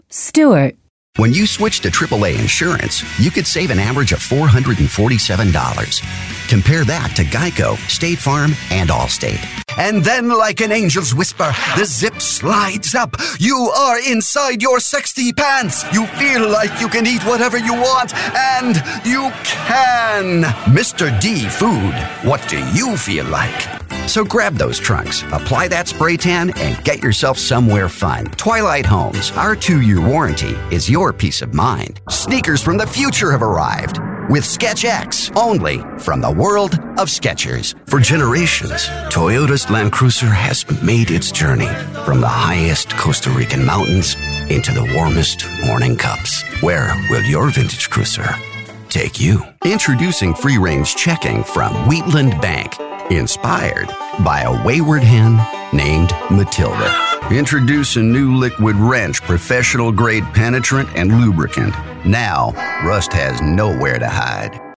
Stuart. When you switch to AAA Insurance, you could save an average of $447. Compare that to Geico, State Farm, and Allstate. And then, like an angel's whisper, the zip slides up. You are inside your sexy pants. You feel like you can eat whatever you want, and you can. Mr. D Food, what do you feel like? So grab those trunks, apply that spray tan, and get yourself somewhere fun. Twilight Homes, our 2-year warranty is your peace of mind. Sneakers from the future have arrived with Sketch X, only from the world of Skechers. For generations, Toyota's Land Cruiser has made its journey from the highest Costa Rican mountains into the warmest morning cups. Where will your vintage cruiser take you? Introducing free-range checking from Wheatland Bank, inspired by a wayward hen named Matilda. Introduce a new Liquid Wrench professional-grade penetrant and lubricant. Now, rust has nowhere to hide.